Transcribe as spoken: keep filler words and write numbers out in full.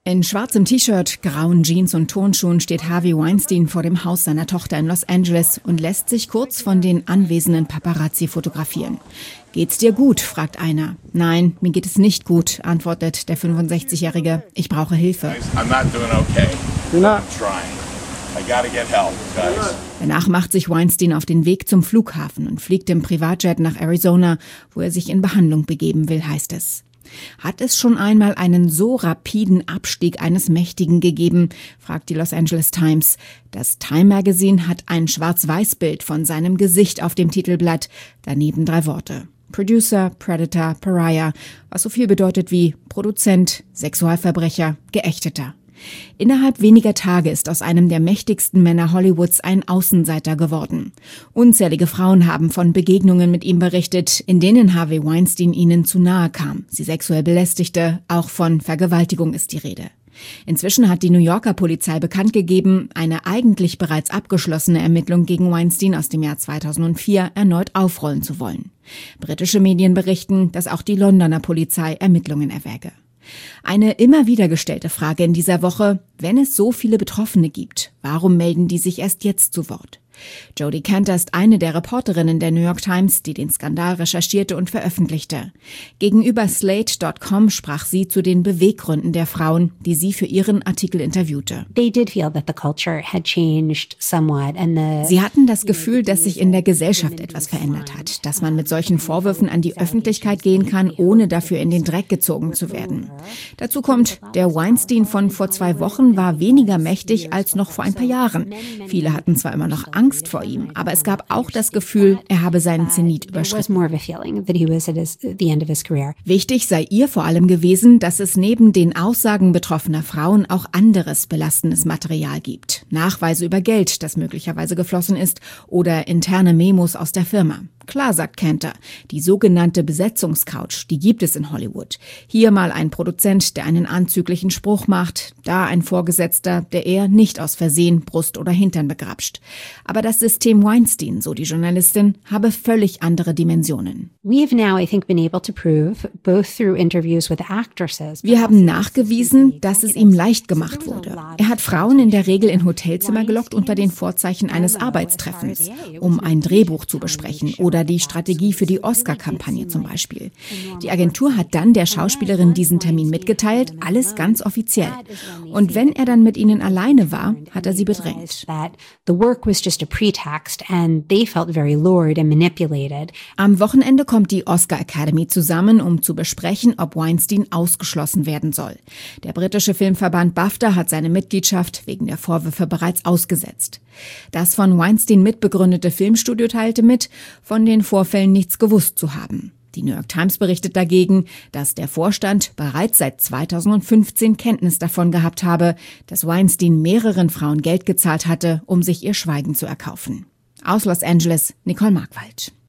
In schwarzem T-Shirt, grauen Jeans und Turnschuhen steht Harvey Weinstein vor dem Haus seiner Tochter in Los Angeles und lässt sich kurz von den anwesenden Paparazzi fotografieren. »Geht's dir gut?« fragt einer. »Nein, mir geht es nicht gut«, antwortet der fünfundsechzigjährige. »Ich brauche Hilfe.« Danach macht sich Weinstein auf den Weg zum Flughafen und fliegt im Privatjet nach Arizona, wo er sich in Behandlung begeben will, heißt es. Hat es schon einmal einen so rapiden Abstieg eines Mächtigen gegeben, fragt die Los Angeles Times. Das Time Magazine hat ein Schwarz-Weiß-Bild von seinem Gesicht auf dem Titelblatt, daneben drei Worte. Producer, Predator, Pariah, was so viel bedeutet wie Produzent, Sexualverbrecher, Geächteter. Innerhalb weniger Tage ist aus einem der mächtigsten Männer Hollywoods ein Außenseiter geworden. Unzählige Frauen haben von Begegnungen mit ihm berichtet, in denen Harvey Weinstein ihnen zu nahe kam, sie sexuell belästigte, auch von Vergewaltigung ist die Rede. Inzwischen hat die New Yorker Polizei bekannt gegeben, eine eigentlich bereits abgeschlossene Ermittlung gegen Weinstein aus dem Jahr zweitausendvier erneut aufrollen zu wollen. Britische Medien berichten, dass auch die Londoner Polizei Ermittlungen erwäge. Eine immer wieder gestellte Frage in dieser Woche: Wenn es so viele Betroffene gibt, warum melden die sich erst jetzt zu Wort? Jodie Kantor ist eine der Reporterinnen der New York Times, die den Skandal recherchierte und veröffentlichte. Gegenüber Slate Punkt com sprach sie zu den Beweggründen der Frauen, die sie für ihren Artikel interviewte. They did feel that the culture had changed somewhat and the Sie hatten das Gefühl, dass sich in der Gesellschaft etwas verändert hat, dass man mit solchen Vorwürfen an die Öffentlichkeit gehen kann, ohne dafür in den Dreck gezogen zu werden. Dazu kommt, der Weinstein von vor zwei Wochen war weniger mächtig als noch vor ein paar Jahren. Viele hatten zwar immer noch Angst vor ihm, aber es gab auch das Gefühl, er habe seinen Zenit überschritten. Wichtig sei ihr vor allem gewesen, dass es neben den Aussagen betroffener Frauen auch anderes belastendes Material gibt. Nachweise über Geld, das möglicherweise geflossen ist, oder interne Memos aus der Firma. Klar, sagt Kantor, die sogenannte Besetzungscouch, die gibt es in Hollywood. Hier mal ein Produzent, der einen anzüglichen Spruch macht, da ein Vorgesetzter, der eher nicht aus Versehen Brust oder Hintern begrapscht. Aber das System Weinstein, so die Journalistin, habe völlig andere Dimensionen. We have now, I think, been able to prove, both through interviews with actresses. Wir haben nachgewiesen, dass es ihm leicht gemacht wurde. Er hat Frauen in der Regel in Hotelzimmer gelockt unter den Vorzeichen eines Arbeitstreffens, um ein Drehbuch zu besprechen oder die Strategie für die Oscar-Kampagne zum Beispiel. Die Agentur hat dann der Schauspielerin diesen Termin mitgeteilt, alles ganz offiziell. Und wenn er dann mit ihnen alleine war, hat er sie bedrängt. Am Wochenende kommt die Oscar Academy zusammen, um zu besprechen, ob Weinstein ausgeschlossen werden soll. Der britische Filmverband BAFTA hat seine Mitgliedschaft wegen der Vorwürfe bereits ausgesetzt. Das von Weinstein mitbegründete Filmstudio teilte mit, von den Vorfällen nichts gewusst zu haben. Die New York Times berichtet dagegen, dass der Vorstand bereits seit zweitausendfünfzehn Kenntnis davon gehabt habe, dass Weinstein mehreren Frauen Geld gezahlt hatte, um sich ihr Schweigen zu erkaufen. Aus Los Angeles, Nicole Markwald.